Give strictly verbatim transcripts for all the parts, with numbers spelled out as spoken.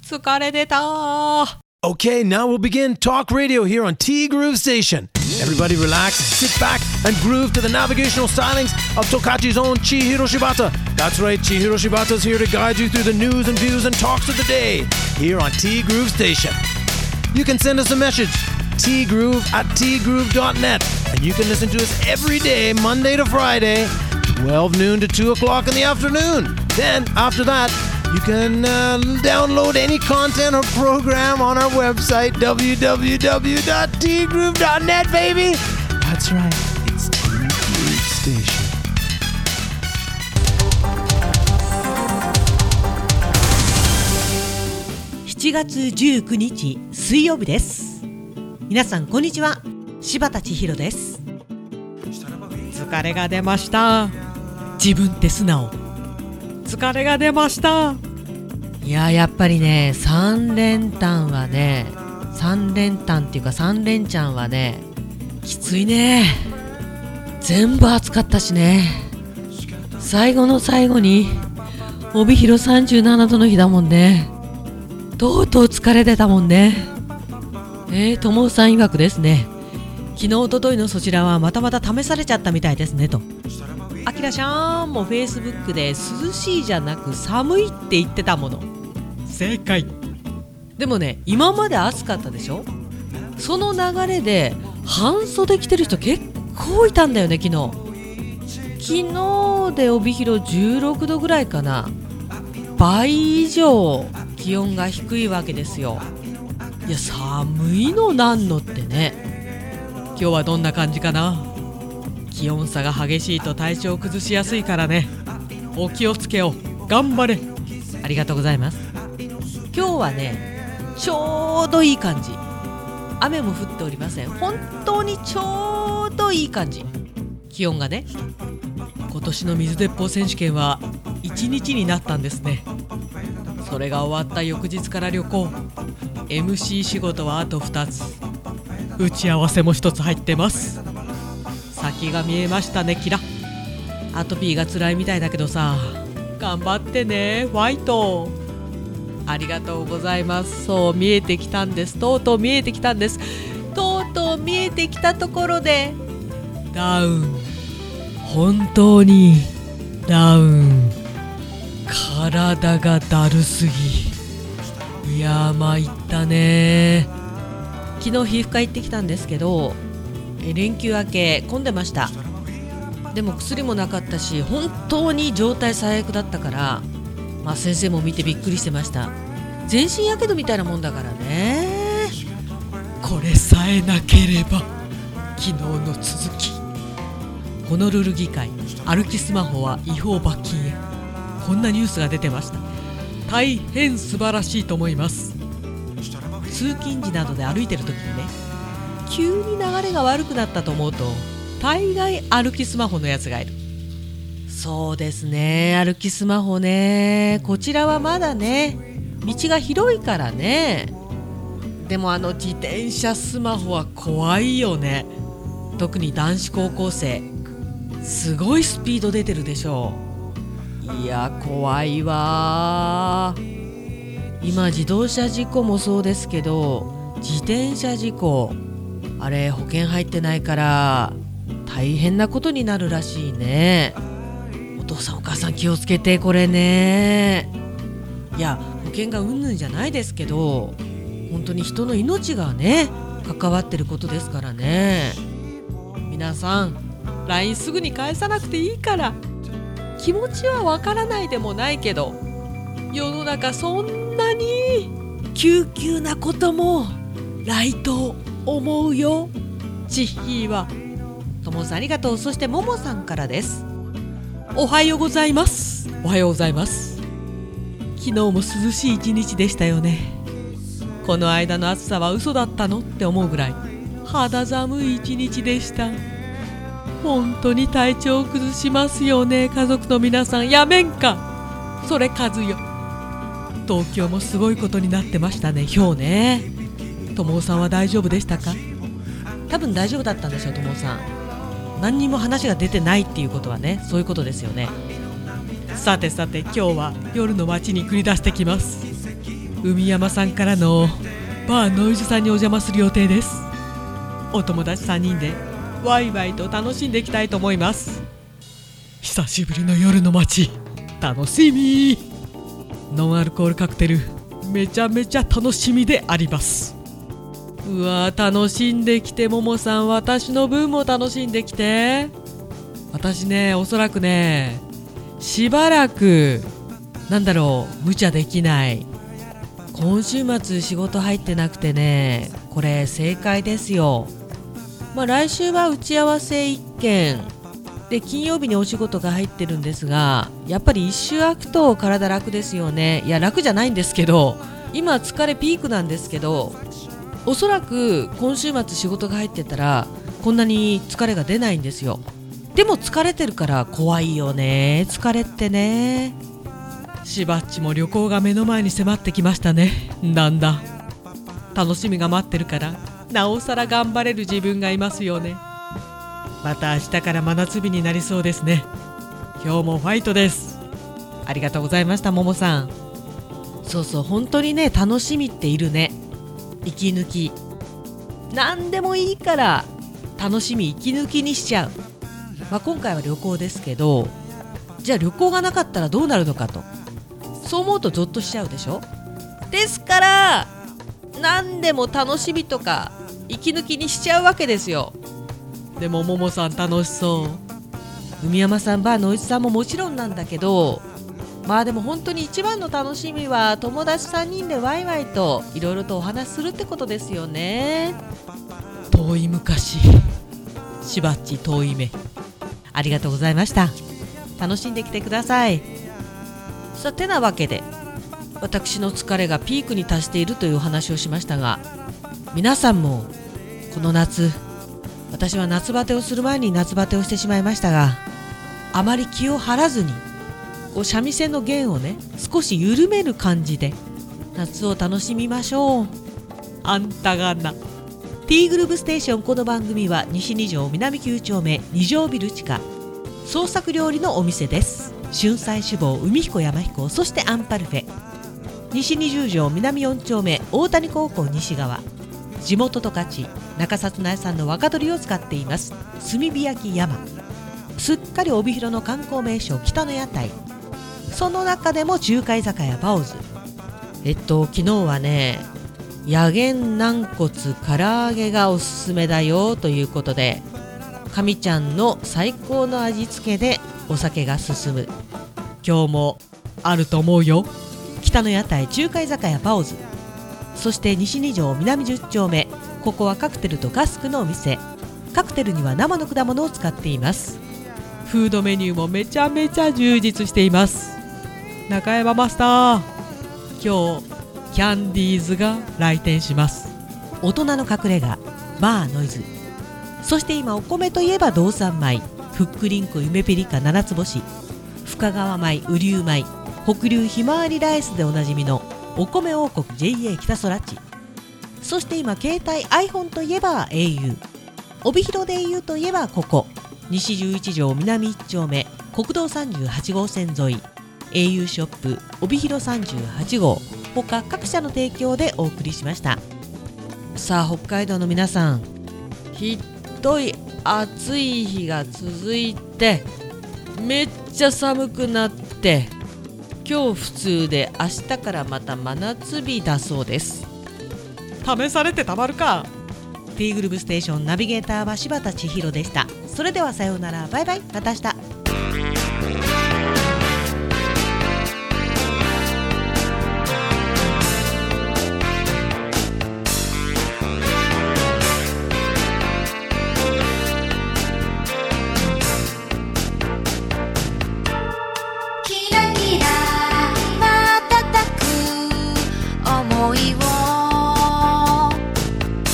疲れ出た。 Okay, now we'll begin Talk Radio here on T Groove Station. Everybody relax, sit back, and groove to the navigational stylings of Tokachi's own Chihiro Shibata. That's right, Chihiro Shibata's here to guide you through the news and views and talks of the day here on T Groove Station. You can send us a message, tgroove at t groove dot net, and you can listen to us every day, Monday to Friday, twelve noon to two o'clock in the afternoon. Then, after that, you can uh, download any content or program on our website, w w w dot t groove dot net, baby. That's right, it's T Groove Station. しちがつじゅうくにち水曜日です。皆さんこんにちは、柴田千尋です。疲れが出ました。自分って素直。疲れが出ました。いややっぱりね、三連単はね、三連単っていうか三連チャンはね、きついね。全部暑かったしね。最後の最後に帯広さんじゅうななどの日だもんね。とうとう疲れ出たもんね。えー、ともさん曰くですね、昨日おとといのそちらはまたまた試されちゃったみたいですねと。あきらちゃんもフェイスブックで涼しいじゃなく寒いって言ってたもの。正解。でもね、今まで暑かったでしょ。その流れで半袖着てる人結構いたんだよね。昨日昨日で帯広じゅうろくどぐらいかな。倍以上気温が低いわけですよ。いや寒いのなんのってね。今日はどんな感じかな。気温差が激しいと体調を崩しやすいからね。お気をつけよう。頑張れ。ありがとうございます。今日はね、ちょうどいい感じ。雨も降っておりません。本当にちょうどいい感じ。気温がね。今年の水鉄砲選手権はいちにちになったんですね。それが終わった翌日から旅行。エムシー 仕事はあとふたつ。打ち合わせもひとつ入ってます。先が見えましたね、キラ。アトピーが辛いみたいだけどさ、頑張ってね、ファイト。ありがとうございます。そう見えてきたんです。とうとう見えてきたんです。とうとう見えてきたところでダウン。本当にダウン。体がだるすぎ。いやー参ったね。昨日皮膚科行ってきたんですけど、連休明け混んでました。でも薬もなかったし、本当に状態最悪だったから、まあ、先生も見てびっくりしてました。全身やけどみたいなもんだからね。これさえなければ。昨日の続き。ホノルル議会、歩きスマホは違法罰金へ。こんなニュースが出てました。大変素晴らしいと思います。通勤時などで歩いてる時にね、急に流れが悪くなったと思うと、大概歩きスマホのやつがいる。そうですね、歩きスマホね。こちらはまだね、道が広いからね。でもあの自転車スマホは怖いよね。特に男子高校生、すごいスピード出てるでしょう。いや怖いわ。今自動車事故もそうですけど、自転車事故、あれ保険入ってないから大変なことになるらしいね。お父さんお母さん気をつけて。これね、いや保険がうんぬんじゃないですけど、本当に人の命がね関わってることですからね。皆さん ライン すぐに返さなくていいから。気持ちはわからないでもないけど、世の中そんなに救急なこともライト思うよ。チッヒーは。ともさんありがとう。そしてももさんからです。おはようございます。おはようございます。昨日も涼しい一日でしたよね。この間の暑さは嘘だったのって思うぐらい肌寒い一日でした。本当に体調を崩しますよね。家族の皆さんやめんか。それ数よ。東京もすごいことになってましたね。ひょうね。ともさんは大丈夫でしたか。多分大丈夫だったんでしょう。ともさん何にも話が出てないっていうことはね、そういうことですよね。さてさて今日は夜の街に繰り出してきます。 海山さんからのバーノイズさんにお邪魔する予定です。お友達さんにんでワイワイと楽しんでいきたいと思います。久しぶりの夜の街、楽しみ。ノンアルコールカクテルめちゃめちゃ楽しみであります。うわー、楽しんできて。ももさん、私の分も楽しんできて。私ね、おそらくね、しばらくなんだろう無茶できない。今週末仕事入ってなくてね、これ正解ですよ。まあ来週は打ち合わせいっけんで、金曜日にお仕事が入ってるんですが、やっぱり一周空くと体楽ですよね。いや楽じゃないんですけど、今疲れピークなんですけど、おそらく今週末仕事が入ってたらこんなに疲れが出ないんですよ。でも疲れてるから怖いよね、疲れってね。しばっちも旅行が目の前に迫ってきましたね。なんだ、楽しみが待ってるからなおさら頑張れる自分がいますよね。また明日から真夏日になりそうですね。今日もファイトです。ありがとうございました、ももさん。そうそう、本当にね、楽しみっているね。息抜き、何でもいいから楽しみ息抜きにしちゃう。まあ、今回は旅行ですけど、じゃあ旅行がなかったらどうなるのかと、そう思うとゾッとしちゃうでしょ。ですから何でも楽しみとか息抜きにしちゃうわけですよ。でもももさん楽しそう。海山さん、バーノイズさんももちろんなんだけど、まあでも本当に一番の楽しみは友達さんにんでワイワイといろいろとお話しするってことですよね。遠い昔、しばっち遠い目、ありがとうございました。楽しんできてください。さてなわけで、私の疲れがピークに達しているというお話をしましたが、皆さんもこの夏、私は夏バテをする前に夏バテをしてしまいましたが、あまり気を張らずにこう三味線の弦をね少し緩める感じで夏を楽しみましょう。あんたがな T グループステーション。この番組は西に条南きゅう丁目に条ビル地下創作料理のお店です。春菜志望、海彦山彦、そしてアンパルフェ。西にじゅう条南よん丁目大谷高校西側、地元十勝中札内産の若鶏を使っています炭火焼き山。すっかり帯広の観光名所北の屋台、その中でも中華居酒屋バオズ。えっと昨日はね、野源軟骨唐揚げがおすすめだよということで、神ちゃんの最高の味付けでお酒が進む。今日もあると思うよ。北の屋台中華居酒屋バオズ。そして西に条南じゅう丁目、ここはカクテルとガスクのお店。カクテルには生の果物を使っています。フードメニューもめちゃめちゃ充実しています。中山マスター、今日キャンディーズが来店します。大人の隠れ家バーノイズ。そして今お米といえば道産米、ふっくりんこ夢ピリカ七つ星、深川米雨竜米、北流ひまわりライスでおなじみのお米王国 ジェイエー 北空地。そして今携帯 iPhone といえば エーユー、 帯広で エーユー といえばここ西じゅういち条南いち丁目国道さんじゅうはち号線沿い エーユー ショップ帯広さんじゅうはち号他各社の提供でお送りしました。さあ北海道の皆さん、ひどい暑い日が続いてめっちゃ寒くなって、今日普通で明日からまた真夏日だそうです。試されてたまるか。 T グループステーションナビゲーターは柴田千尋でした。それではさようなら、バイバイ、また明日。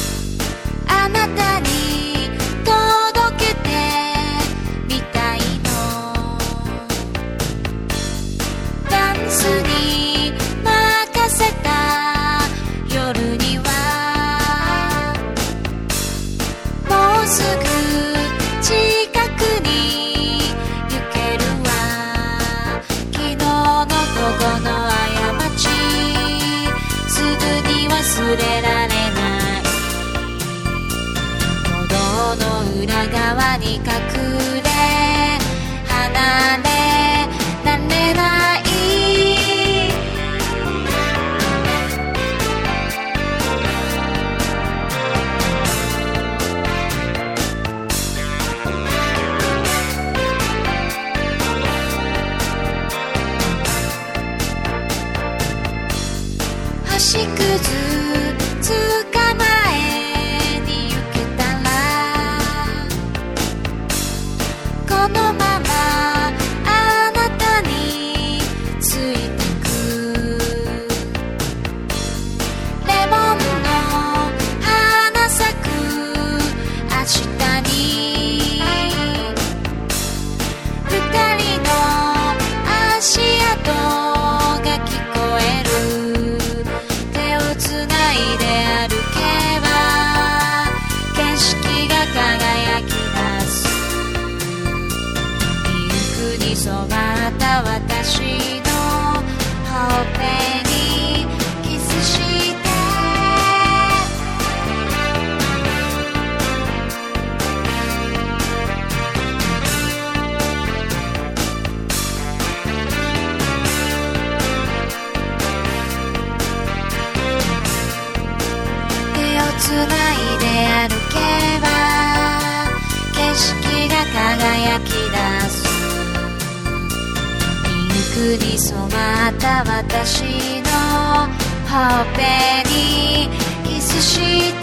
あなたに届けてみたいの忘れられない鼓動の裏側に隠れ離れられない星屑捕まえに行けたらこのままあなたについてくレモンの花咲く明日に二人の足跡が聞こえるつないで歩けば景色が輝き出すピンクに染まった私のほっぺにキスしてつないで歩けば景色が輝き出すピンクに染まった私のほっぺにキスして